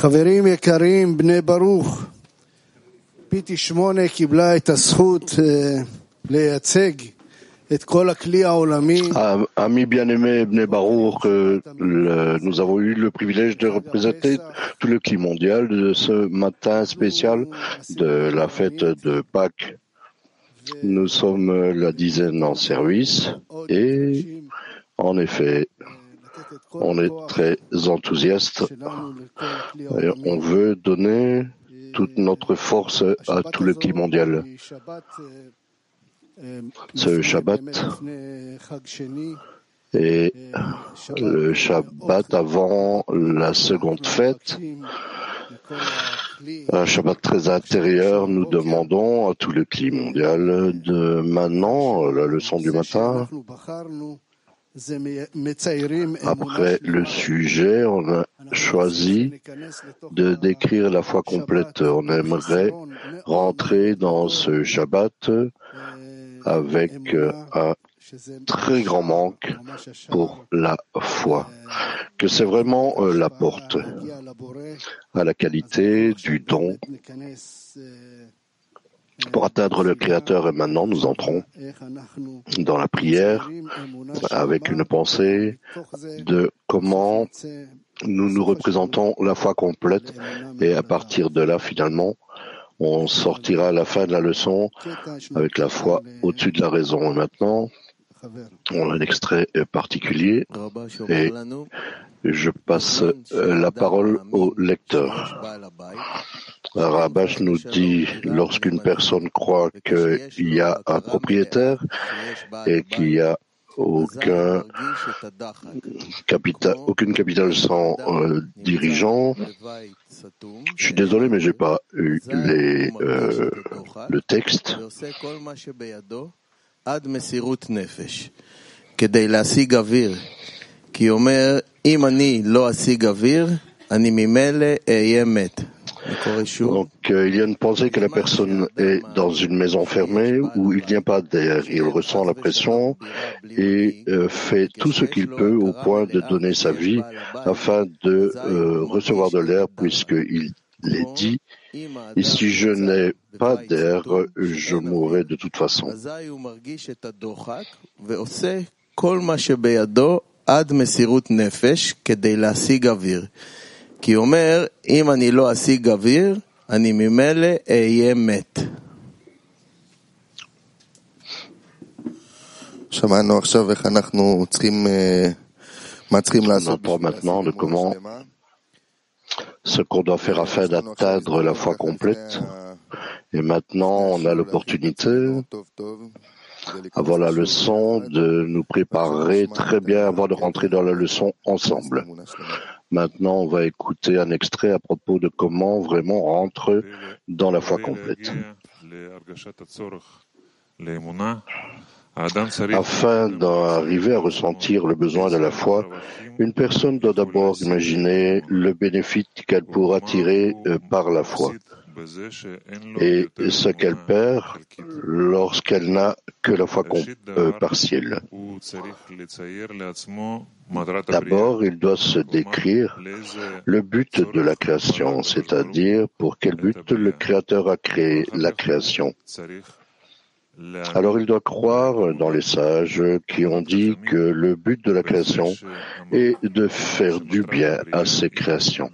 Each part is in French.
חברים יקרים, בני ברוך, פיטי 8 קיבלה את הזכות לייצג את כל הכלי העולמי. Amis bien-aimés, Bnei Baruch, nous avons eu le privilège de représenter tout le climat mondial de ce matin spécial de la fête de Pâques. Nous sommes la dizaine en service et, en effet, on est très enthousiaste et on veut donner toute notre force à tout le climat mondial. Ce Shabbat est le Shabbat avant la seconde fête. Un Shabbat très intérieur, nous demandons à tout le climat mondial de maintenant, la leçon du matin. Après le sujet, on a choisi de décrire la foi complète. On aimerait rentrer dans ce Shabbat avec un très grand manque pour la foi, que c'est vraiment la porte à la qualité du don pour atteindre le Créateur. Et maintenant, nous entrons dans la prière avec une pensée de comment nous nous représentons la foi complète et à partir de là, finalement, on sortira à la fin de la leçon avec la foi au-dessus de la raison. Et maintenant, on a un extrait particulier et je passe la parole au lecteur. Rabash nous dit, lorsqu'une personne croit qu'il y a un propriétaire et qu'il y a aucune capitale sans dirigeant. Je suis désolé, mais j'ai pas eu le texte. Donc, il y a une pensée que la personne est dans une maison fermée où il n'y a pas d'air. Il ressent la pression et fait tout ce qu'il peut au point de donner sa vie afin de recevoir de l'air, puisqu'il est dit « Et si je n'ai pas d'air, je mourrai de toute façon ». כי הוא אומר, אם אני לא אשיג אוויר, אני ממילא אהיה מת. שמענו עכשיו איך אנחנו צריכים, מה צריכים לעשות. On entend maintenant de comment ce qu'on doit faire afin d'atteindre la foi complète. Et maintenant, on a l'opportunité, avant la leçon, de nous préparer très bien avant de rentrer dans la leçon ensemble. Maintenant, on va écouter un extrait à propos de comment vraiment rentrer dans la foi complète. Afin d'arriver à ressentir le besoin de la foi, une personne doit d'abord imaginer le bénéfice qu'elle pourra tirer par la foi et ce qu'elle perd lorsqu'elle n'a que la foi partielle. D'abord, il doit se décrire le but de la création, c'est-à-dire pour quel but le Créateur a créé la création. Alors il doit croire dans les sages qui ont dit que le but de la création est de faire du bien à ces créations.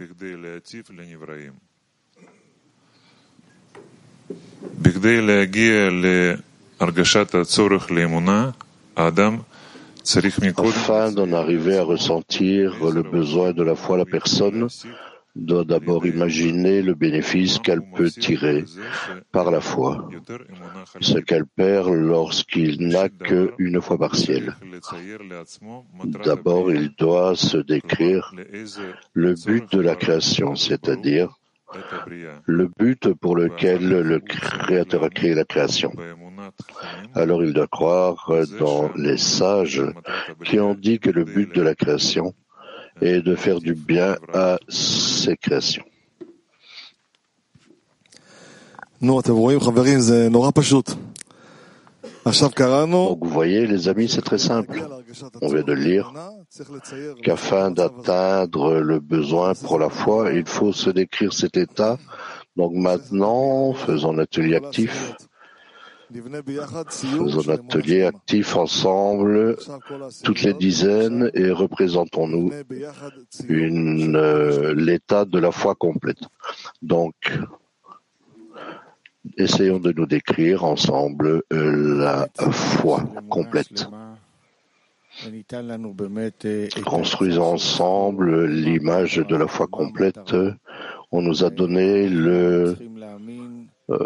Afin d'en arriver à ressentir le besoin de la foi, la personne doit d'abord imaginer le bénéfice qu'elle peut tirer par la foi, ce qu'elle perd lorsqu'il n'a qu'une foi partielle. D'abord, il doit se décrire le but de la création, c'est-à-dire le but pour lequel le Créateur a créé la création. Alors il doit croire dans les sages qui ont dit que le but de la création est de faire du bien à ces créations. Donc vous voyez, les amis, c'est très simple. On vient de lire qu'afin d'atteindre le besoin pour la foi, il faut se décrire cet état. Donc maintenant, faisons un atelier actif. Faisons un atelier actif ensemble, toutes les dizaines, et représentons-nous l'état de la foi complète. Donc, essayons de nous décrire ensemble la foi complète. Construisons ensemble l'image de la foi complète. On nous a donné la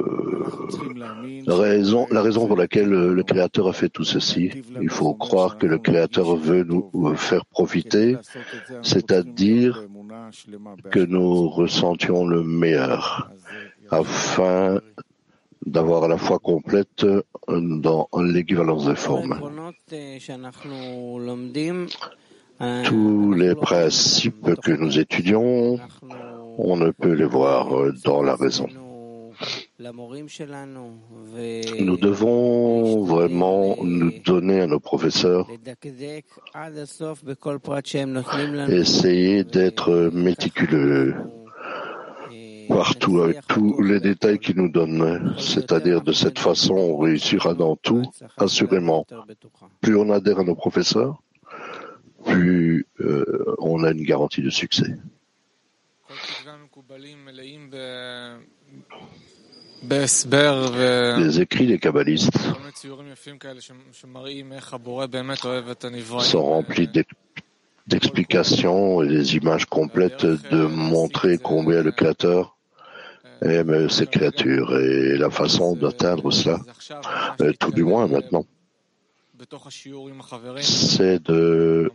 raison pour laquelle le Créateur a fait tout ceci. Il faut croire que le Créateur veut nous faire profiter, c'est-à-dire que nous ressentions le meilleur, afin d'avoir la foi complète dans l'équivalence des formes. Tous les principes que nous étudions, on ne peut les voir dans la raison. Nous devons vraiment nous donner à nos professeurs, essayer d'être méticuleux partout avec tous les détails qu'ils nous donnent. C'est-à-dire de cette façon, on réussira dans tout, assurément. Plus on adhère à nos professeurs, plus on a une garantie de succès. Les écrits des kabbalistes sont remplis d'explications et des images complètes de montrer combien le Créateur aime ses créatures et la façon d'atteindre cela, tout du moins maintenant, c'est de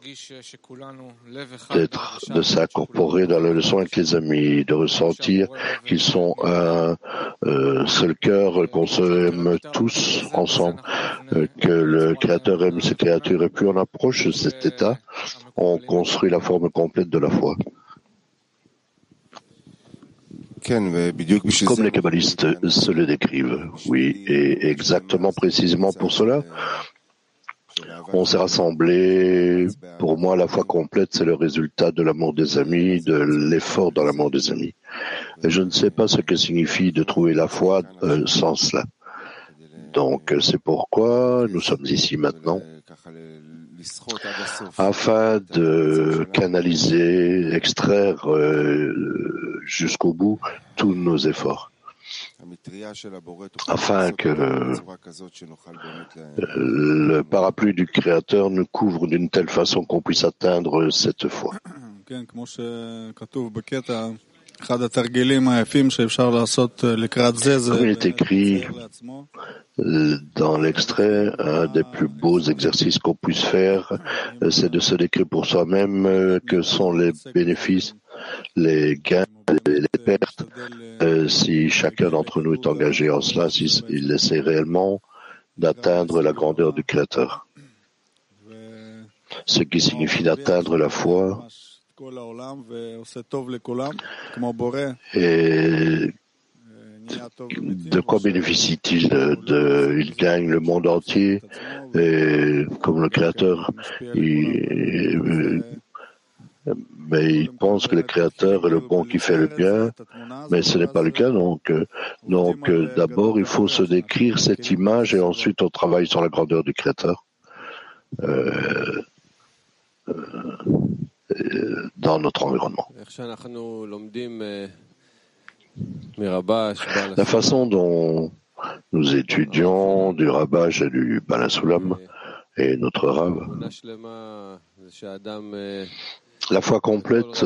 s'incorporer dans la leçon avec les amis, de ressentir qu'ils sont un seul cœur, qu'on se aime tous ensemble, que le Créateur aime ses créatures. Et plus on approche de cet état, on construit la forme complète de la foi. Comme les kabbalistes se le décrivent, oui, et exactement précisément pour cela, on s'est rassemblés. Pour moi, la foi complète, c'est le résultat de l'amour des amis, de l'effort dans l'amour des amis. Et je ne sais pas ce que signifie de trouver la foi sans cela. Donc, c'est pourquoi nous sommes ici maintenant, afin de canaliser, extraire jusqu'au bout tous nos efforts, afin que le parapluie du Créateur nous couvre d'une telle façon qu'on puisse atteindre cette foi. Comme il est écrit dans l'extrait, un des plus beaux exercices qu'on puisse faire, c'est de se décrire pour soi-même que sont les bénéfices, les gains, les pertes, si chacun d'entre nous est engagé en cela, s'il essaie réellement d'atteindre la grandeur du Créateur. Ce qui signifie d'atteindre la foi. Et de quoi bénéficie-t-il? Il gagne le monde entier, et comme le Créateur, mais il pense que le Créateur est le bon qui fait le bien, mais ce n'est pas le cas. Donc, d'abord, il faut se décrire cette image et ensuite on travaille sur la grandeur du Créateur. Dans notre environnement. La façon dont nous étudions du Rabbah et du Baal HaSulam et notre Rav, la foi complète,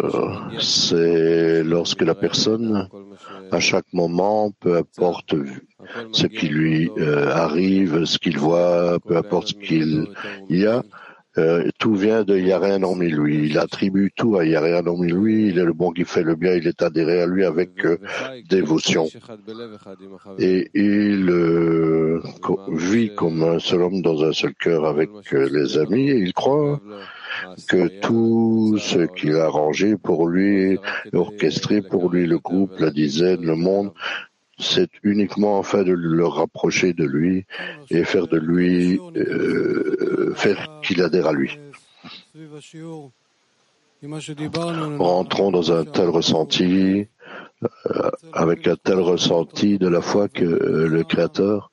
c'est lorsque la personne, à chaque moment, peu importe ce qui lui arrive, ce qu'il voit, peu importe ce qu'il y a, tout vient de il n'y a rien hormis lui. Il attribue tout à il n'y a rien hormis lui. Il est le bon qui fait le bien. Il est adhéré à lui avec dévotion. Et il vit comme un seul homme dans un seul cœur avec les amis. Et il croit que tout ce qu'il a arrangé pour lui, orchestré pour lui, le groupe, la dizaine, le monde, c'est uniquement afin de le rapprocher de lui et faire de lui, faire qu'il adhère à lui. Rentrons dans un tel ressenti, avec un tel ressenti de la foi que le Créateur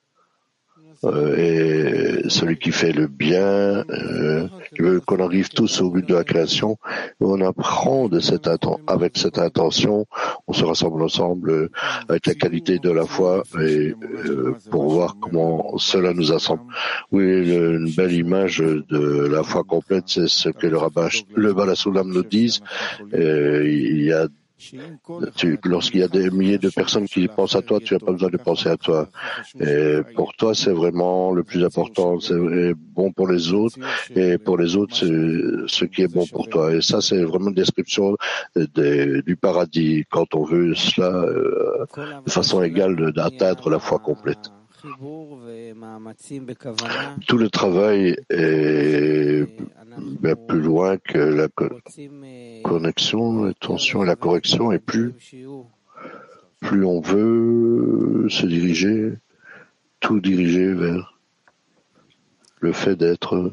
est celui qui fait le bien, qui veut qu'on arrive tous au but de la création. Et on apprend de avec cette intention, on se rassemble ensemble avec la qualité de la foi et pour voir comment cela nous assemble. Oui, une belle image de la foi complète, c'est ce que le Bala Soulam nous dit. Il y a lorsqu'il y a des milliers de personnes qui pensent à toi, tu n'as pas besoin de penser à toi. Et pour toi, c'est vraiment le plus important. C'est bon pour les autres, et pour les autres, c'est ce qui est bon pour toi. Et ça, c'est vraiment une description du paradis, quand on veut cela de façon égale d'atteindre la foi complète. Tout le travail est plus loin que la connexion, l'attention et la correction, et plus on veut se diriger, tout diriger vers le fait d'être.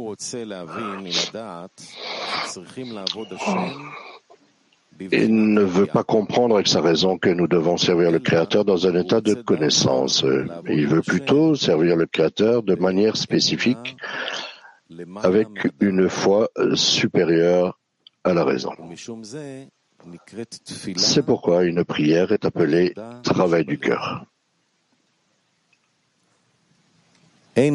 Il ne veut pas comprendre avec sa raison que nous devons servir le Créateur dans un état de connaissance. Il veut plutôt servir le Créateur de manière spécifique, avec une foi supérieure à la raison. C'est pourquoi une prière est appelée travail du cœur. Il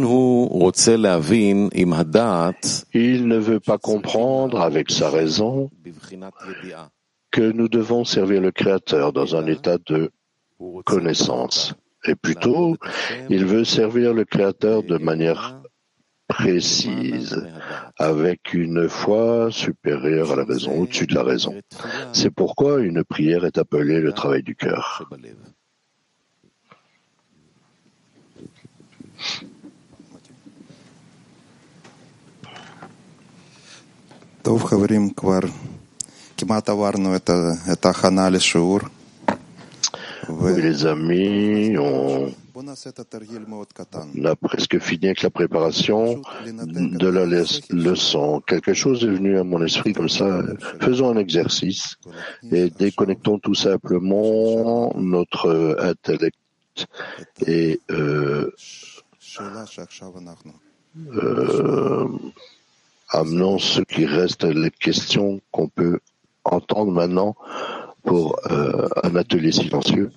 ne veut pas comprendre avec sa raison que nous devons servir le Créateur dans un état de connaissance. Et plutôt, il veut servir le Créateur de manière précise, avec une foi supérieure à la raison, au-dessus de la raison. C'est pourquoi une prière est appelée le travail du cœur. טוב חברים, כבר כמעט עברנו את ההכנה לשיעור. Oui, les amis, on a presque fini avec la préparation de la leçon. Quelque chose est venu à mon esprit comme ça. Faisons un exercice et déconnectons tout simplement notre intellect et amenons ce qui reste, les questions qu'on peut entendre maintenant pour un atelier silencieux.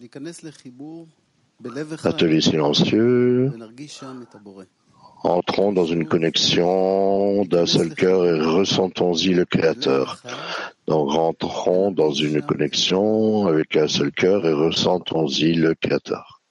Atelier silencieux. Entrons dans une connexion d'un seul cœur et ressentons-y le Créateur. Donc rentrons dans une connexion avec un seul cœur et ressentons-y le Créateur.